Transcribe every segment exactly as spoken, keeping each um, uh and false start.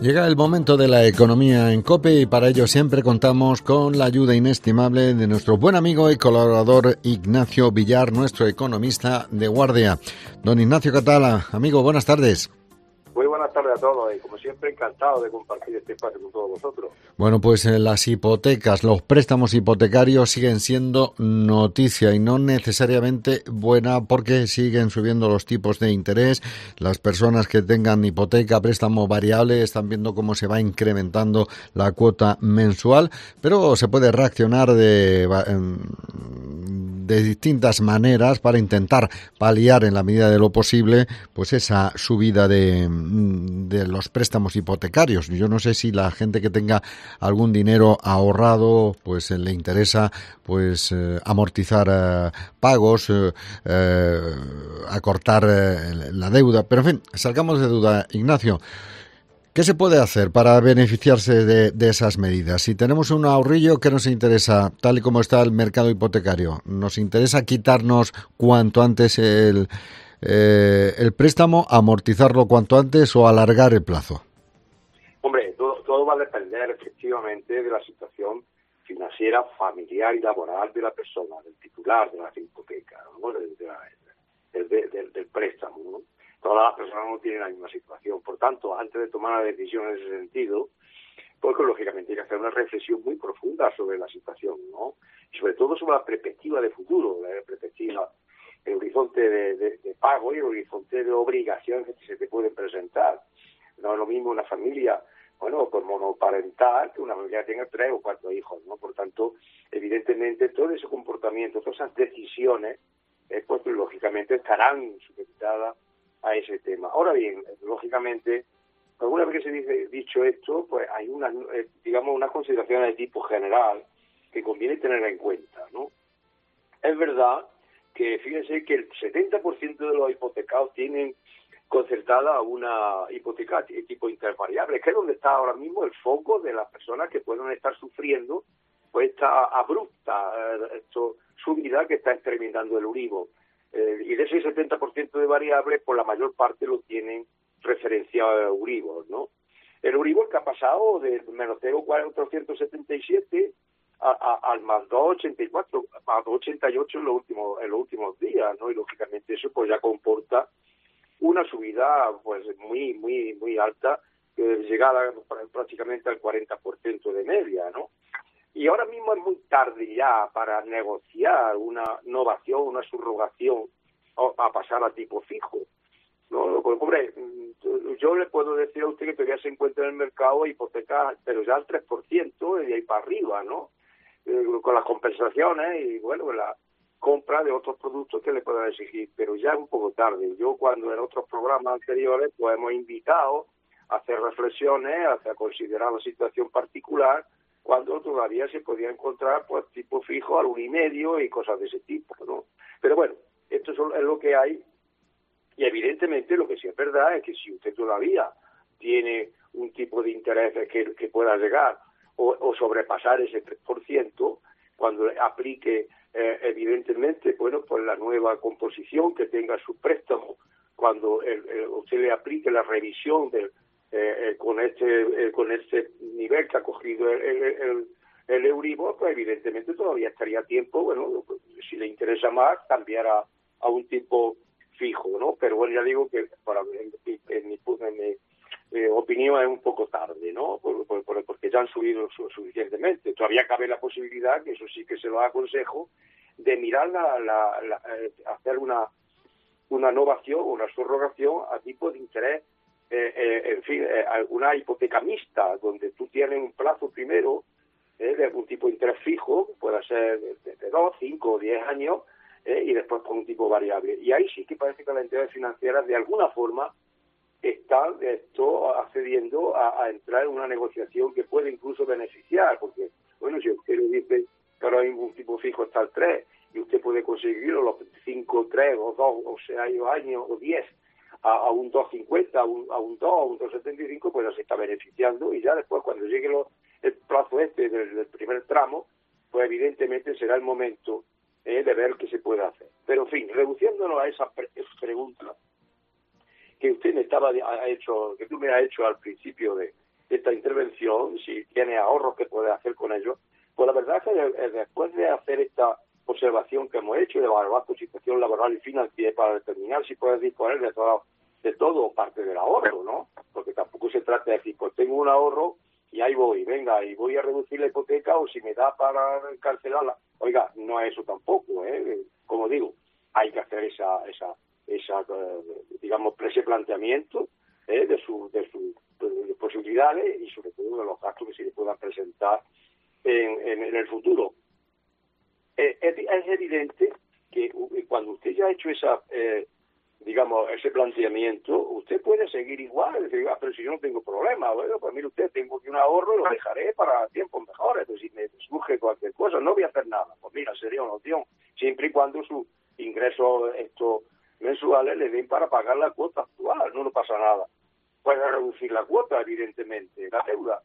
Llega el momento de la economía en COPE y para ello siempre contamos con la ayuda inestimable de nuestro buen amigo y colaborador Ignacio Villar, nuestro economista de guardia. Don Ignacio, ¿qué tal? Amigo, buenas tardes. Muy buenas tardes a todos y como siempre encantado de compartir este espacio con todos vosotros. Bueno, pues eh, las hipotecas, los préstamos hipotecarios siguen siendo noticia y no necesariamente buena porque siguen subiendo los tipos de interés. Las personas que tengan hipoteca, préstamo variable, están viendo cómo se va incrementando la cuota mensual, pero se puede reaccionar de, de distintas maneras para intentar paliar en la medida de lo posible pues esa subida de, de los préstamos hipotecarios. Yo no sé si la gente que tenga algún dinero ahorrado pues eh, le interesa pues eh, amortizar eh, pagos, eh, eh, acortar eh, la deuda, pero en fin, salgamos de duda. Ignacio, ¿qué se puede hacer para beneficiarse de, de esas medidas? Si tenemos un ahorrillo, ¿qué nos interesa? Tal y como está el mercado hipotecario, ¿nos interesa quitarnos cuanto antes el, eh, el préstamo, amortizarlo cuanto antes o alargar el plazo? Hombre, todo, todo va a depender efectivamente de la situación financiera, familiar y laboral de la persona, del titular de la hipoteca, ¿no? de, de la, de, de, de, del préstamo, ¿no? Todas las personas no tienen la misma situación. Por tanto, antes de tomar la decisión en ese sentido, pues lógicamente hay que hacer una reflexión muy profunda sobre la situación, ¿no? Y sobre todo sobre la perspectiva de futuro, la perspectiva, el horizonte de, de, de pago y el horizonte de obligaciones que se te pueden presentar. No es lo mismo una familia, bueno, pues monoparental, que una familia que tenga tres o cuatro hijos, ¿no? Por tanto, evidentemente, todo ese comportamiento, todas esas decisiones, eh, pues lógicamente estarán supeditadas a ese tema. Ahora bien, lógicamente, alguna vez que se dice dicho esto, pues hay unas, eh, digamos, unas consideraciones de tipo general que conviene tener en cuenta, ¿no? Es verdad que, fíjense, que el setenta por ciento de los hipotecados tienen concertada una hipoteca de tipo intervariable, que es donde está ahora mismo el foco de las personas que pueden estar sufriendo pues esta abrupta eh, esto, subida que está experimentando el Euribor. Eh, y de ese setenta por ciento de variables, por la mayor parte lo tienen referenciado a Euribor, ¿no? El Euribor que ha pasado del menos cero coma cuatrocientos setenta y siete a, a, al más dos coma ochenta y cuatro, más dos coma ochenta y ocho en los últimos en los últimos días, ¿no? Y lógicamente eso pues ya comporta una subida pues muy muy muy alta, eh, llegada prácticamente al cuarenta por ciento de media, ¿no? Y ahora mismo es muy tarde ya para negociar una novación, una subrogación a pasar a tipo fijo, ¿no? Pues, hombre, yo le puedo decir a usted que todavía se encuentra en el mercado hipotecas, pero ya al tres por ciento y de ahí para arriba, ¿no? Eh, con las compensaciones y, bueno, la compra de otros productos que le puedan exigir, pero ya es un poco tarde. Yo cuando en otros programas anteriores pues hemos invitado a hacer reflexiones, a considerar la situación particular, cuando todavía se podía encontrar pues tipo fijo al uno y medio y cosas de ese tipo, ¿no? Pero bueno, esto es lo que hay y evidentemente lo que sí es verdad es que si usted todavía tiene un tipo de interés que, que pueda llegar o, o sobrepasar ese tres por ciento, cuando aplique eh, evidentemente, bueno, pues la nueva composición que tenga su préstamo, cuando el, el, usted le aplique la revisión del Eh, eh, con este eh, con este nivel que ha cogido el, el, el, el Euribor, pues evidentemente todavía estaría a tiempo, bueno, pues, si le interesa más, cambiar a, a un tipo fijo, ¿no? Pero bueno, ya digo que para en, en mi, en mi eh, opinión es un poco tarde, ¿no? Por, por, por, porque ya han subido su, suficientemente. Todavía cabe la posibilidad, que eso sí que se lo aconsejo, de mirar la, la, la eh, hacer una una novación, una subrogación a tipo de interés. Eh, eh, en fin, eh, una hipoteca mixta, donde tú tienes un plazo primero eh, de algún tipo de interés fijo, puede ser de, de, de dos, cinco o diez años, eh, y después con un tipo variable. Y ahí sí que parece que las entidades financieras de alguna forma están esto accediendo a, a entrar en una negociación que puede incluso beneficiar, porque, bueno, si usted le dice que ahora mismo un tipo fijo está al tres, y usted puede conseguirlo los cinco, tres o dos o seis años o diez, a, a un dos cincuenta, a un, a un dos, a un dos setenta y cinco, pues ya se está beneficiando y ya después cuando llegue lo, el plazo este del, del primer tramo, pues evidentemente será el momento eh, de ver qué se puede hacer. Pero en fin, reduciéndonos a esa, pre esa pregunta que usted me estaba ha hecho, que tú me has hecho al principio de, esta intervención, si tiene ahorros que puede hacer con ellos, pues la verdad es que después de hacer esta observación que hemos hecho, de evaluar tu situación laboral y financiera para determinar si puedes disponer de todo, de todo parte del ahorro, ¿no? Porque tampoco se trata de decir, pues tengo un ahorro y ahí voy, venga, y voy a reducir la hipoteca o si me da para cancelarla. Oiga, no es eso tampoco, ¿eh? Como digo, hay que hacer esa, esa, esa digamos, ese planteamiento ¿eh? de sus de sus de posibilidades y sobre todo de los gastos que se le puedan presentar en, en, en el futuro. Eh, es, es evidente que cuando usted ya ha hecho esa, eh, digamos, ese planteamiento, usted puede seguir igual, decir, ah, pero si yo no tengo problema, bueno, pues mire usted, tengo aquí un ahorro y lo dejaré para tiempos mejores, pues si me surge cualquier cosa, no voy a hacer nada, pues mira, sería una opción, siempre y cuando sus ingresos estos mensuales le den para pagar la cuota actual, no, no pasa nada. Puede reducir la cuota, evidentemente, la deuda,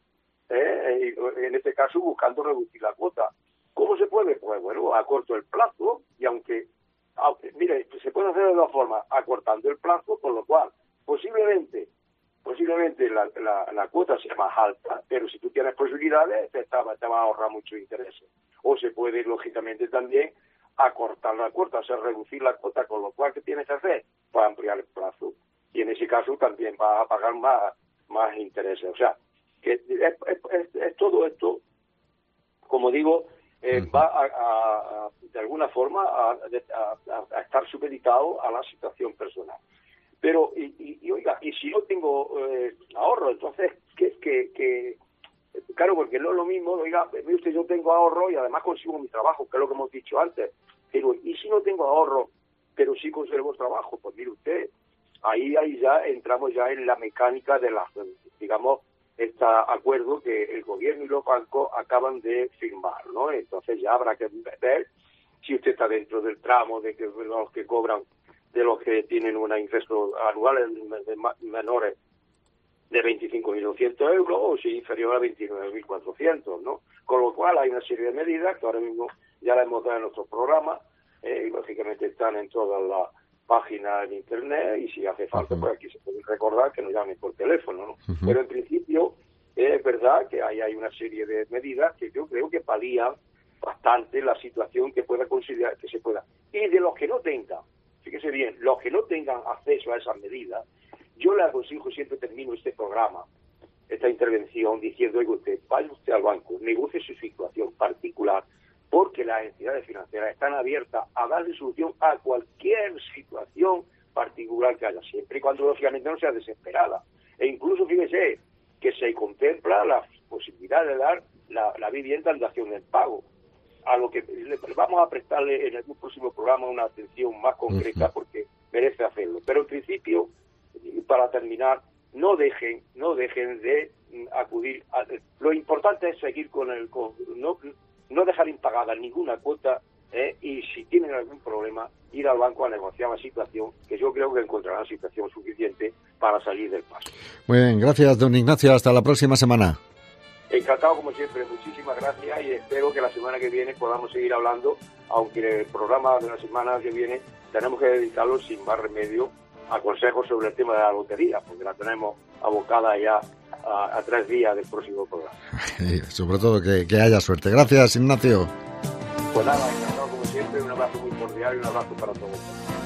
¿eh? En este caso buscando reducir la cuota. ¿Cómo se puede? Pues bueno, acorto el plazo y aunque, aunque mire, se puede hacer de dos formas, acortando el plazo, con lo cual posiblemente posiblemente la, la, la cuota sea más alta, pero si tú tienes posibilidades te, está, te va a ahorrar mucho interés. O se puede, lógicamente, también acortar la cuota, o sea, reducir la cuota, con lo cual, ¿qué tienes que hacer? Pues ampliar el plazo. Y en ese caso también vas a pagar más, más intereses. O sea, que es, es, es, es todo esto, como digo, eh, va a, a, a, de alguna forma a, a, a estar supeditado a la situación personal. Pero, y, y, y oiga, y si yo tengo eh, ahorro, entonces, ¿qué, qué, qué? Claro, porque no es lo mismo, oiga, mire usted, yo tengo ahorro y además consigo mi trabajo, que es lo que hemos dicho antes. Pero, ¿y si no tengo ahorro, pero sí conservo trabajo? Pues mire usted, ahí, ahí ya entramos ya en la mecánica de las, digamos, este acuerdo que el gobierno y los bancos acaban de firmar, ¿no? Entonces ya habrá que ver si usted está dentro del tramo de que de los que cobran, de los que tienen una ingresos anuales menores de veinticinco mil doscientos euros o si inferior a veintinueve mil cuatrocientos, ¿no? Con lo cual hay una serie de medidas que ahora mismo ya las hemos dado en nuestros programas, eh, y lógicamente están en todas las páginas de internet y si hace falta, uh-huh. pues aquí se puede recordar que nos llamen por teléfono, ¿no? Uh-huh. Pero en principio eh, es verdad que hay, hay una serie de medidas que yo creo que palían bastante la situación que pueda considerar que se pueda. Y de los que no tengan, fíjese bien, los que no tengan acceso a esas medidas, yo le aconsejo, siempre termino este programa, esta intervención, diciendo, oiga usted, vaya usted al banco, negocie su situación particular, porque las entidades financieras están abiertas a darle solución a cualquier situación particular que haya, siempre y cuando lógicamente no sea desesperada. E incluso, fíjese, que se contempla la posibilidad de dar la, la vivienda en dación en pago, a lo que le, vamos a prestarle en el próximo programa una atención más concreta, uh-huh. porque merece hacerlo. Pero en principio, para terminar, no dejen no dejen de acudir a, lo importante es seguir con el con, no no dejar impagada ninguna cuota, eh, y si tienen algún problema ir al banco a negociar la situación, que yo creo que encontrarán situación suficiente para salir del paso. Muy bien, gracias don Ignacio, hasta la próxima semana. Encantado como siempre, muchísimas gracias y espero que la semana que viene podamos seguir hablando, aunque el programa de la semana que viene tenemos que dedicarlo sin más remedio a consejos sobre el tema de la lotería, porque la tenemos abocada ya a, a tres días del próximo programa. Sobre todo que, que haya suerte. Gracias, Ignacio. Pues nada, encantado como siempre, un abrazo muy cordial y un abrazo para todos.